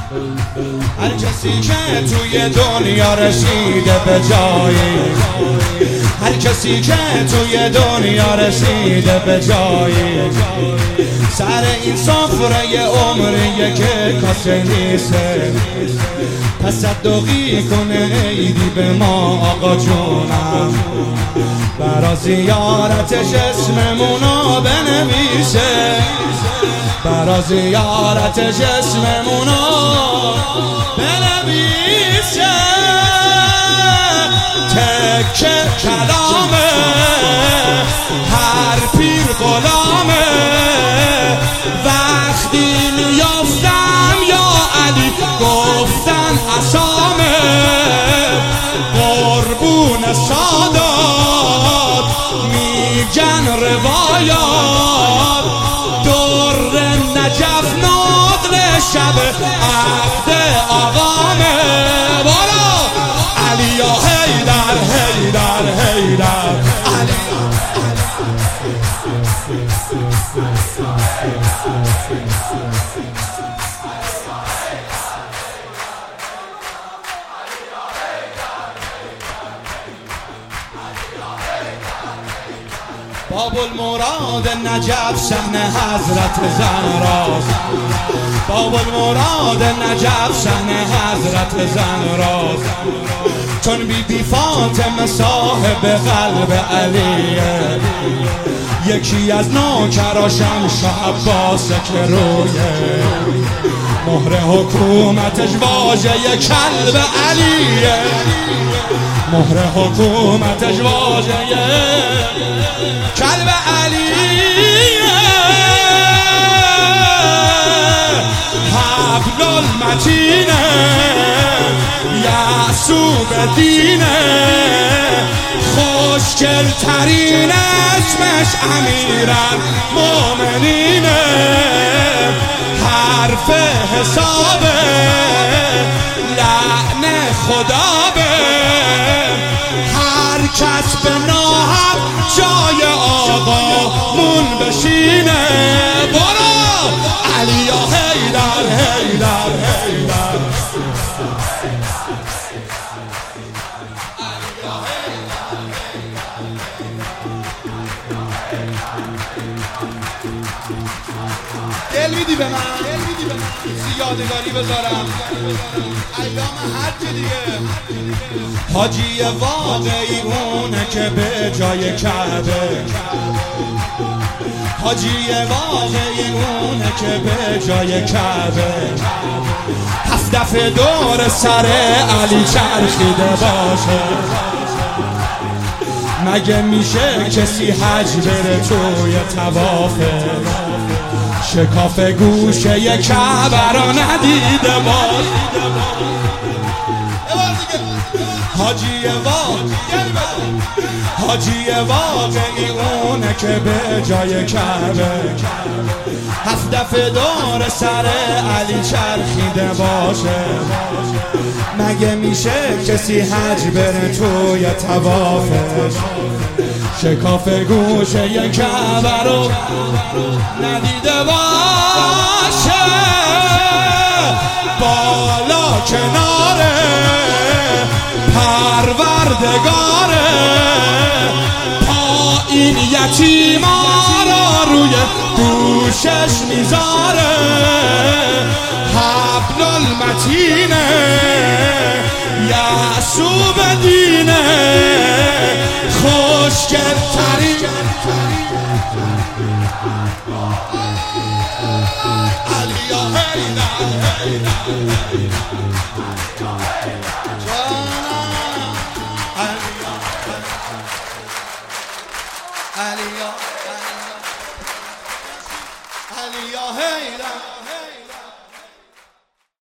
هر کسی که توی دنیا رسیده به جایی، هر کسی که توی دنیا رسیده به جایی، سر این سفره عمریه که کاسه نیسته، تصدقی کنه عیدی به ما آقا جونم، برا زیارتش اسممونو بنویسه، برا زیارتش اسممونو بنویسه. تکه کلامه هر پیر غلامه، وقتی میافتم یا علی گفتن عصامه، قربون سادات میگن روایات، در نجف نقل شب عقد آقامه. بالا علی یا حیدر حیدر حیدر علی. باب المراد نجف شأن حضرت زهراست، باب المراد نجف شأن حضرت زهراست، چون بی بی فاطمه صاحب قلب علیه، یکی از نوکراشم شاه عباسه که رویه، مهر حکومتش واژه کلب علیه، مهر حکومتش واژه کلب علیه، حبل المتینه یعصوب دینه، خوشگل ترین اسمش امیرالمومنینه، حرف حسابه لعن خدا به هر کس به ناحق جای آقامون بشینه. برو علی یا حیدر حیدر حیدر. دل میدی به من یادگاری بذارم ایام حج دیگه. حاجی واقعی اونه که به جای کعبه، حاجی واقعی اونه که به جای کعبه 7 دفعه دور سر علی چرخیده باشه. مگه میشه کسی حج بره توی طوافه، شکاف گوشه کعبه را ندیده باش. حاجی واقعی اونه که به جای کعبه 7 دفعه دور سر علی چرخیده باشه. مگه میشه کسی حج بره توی طوافش، شکاف گوشه کعبه رو ندیده باشه. بالا کناره پروردگاره، پایین یتیما را روی دوشش میذاره، حبل المتینه یعصوب دینه، خوشگل ترین علی یا حیدر علی یا حیدر.